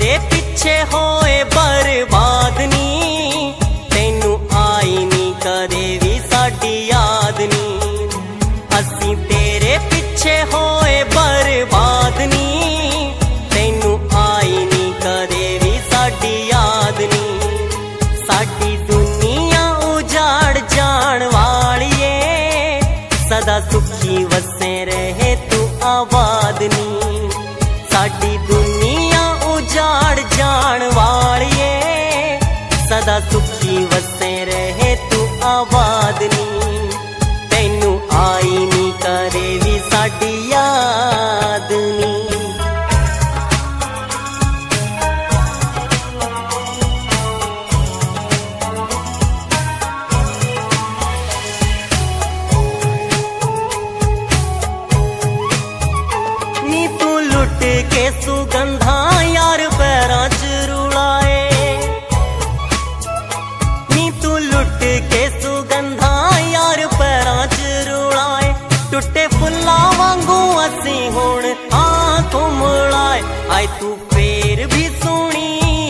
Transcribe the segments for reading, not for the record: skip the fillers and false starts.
तेरे पिछे होए बर्बाद नी, तैनू आई नी कदे भी साडी याद नी। असीं तेरे पिछे होए बर्बाद नी, तैनू आई नी कदे भी साडी याद नी। साडी दुनिया उजाड़ जान वालिए, सदा सुखी वसे रहे तू आबाद नी। साडी दुनिया उजाड़ जान वालिए, सदा सुखी वसे रहे तू आबाद नी। तैनू आई नी करे भी साडी याद नी। नी तू लुट के सुगंधा यार पैरां च रुलाए, नी तू लुट के सुगंधा यार पैरां च रुलाए। टुटे फुल्लां वांगू असीं हुण हाथों मुड़ाए। आए तू फेर भी सोहणी,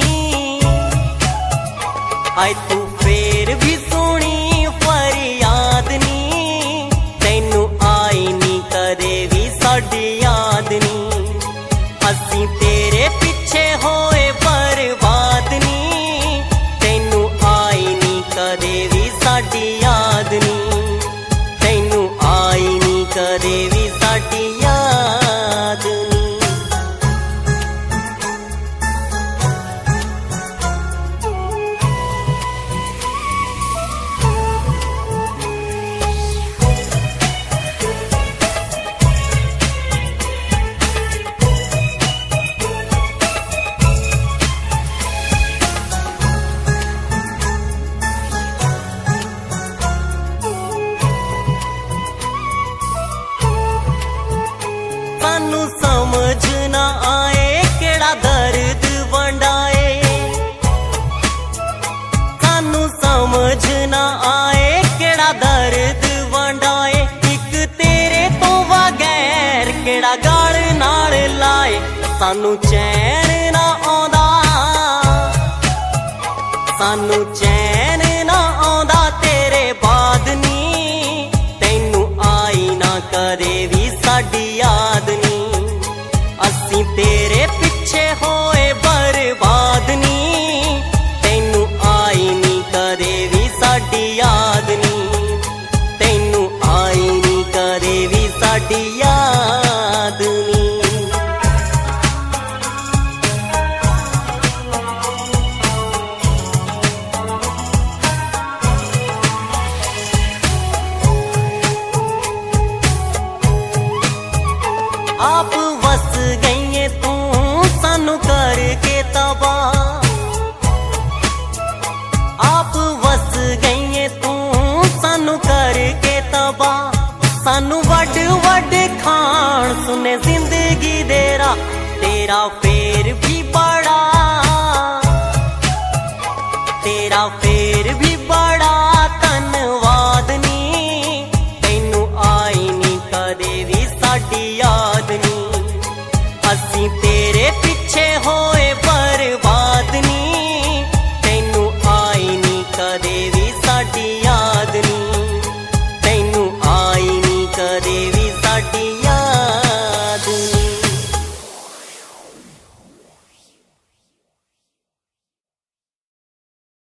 आए तू फेर भी सोहणी फरियाद नी। तैनू आई नी कदे भी साडी याद नी। असीं तेरे पिछे होए बर्बाद नी, तैनू आई नी कदे भी साडी याद नी। तैनू आई नी कदे भी साडी याद नी। सानू समझ ना आए केड़ा दर्द वंडाए, सानू समझ ना आए केड़ा दर्द वंडाए। इक तेरे तो बगैर केड़ा गल नाल लाए। सानू चैन ना आंदा, सानू चैन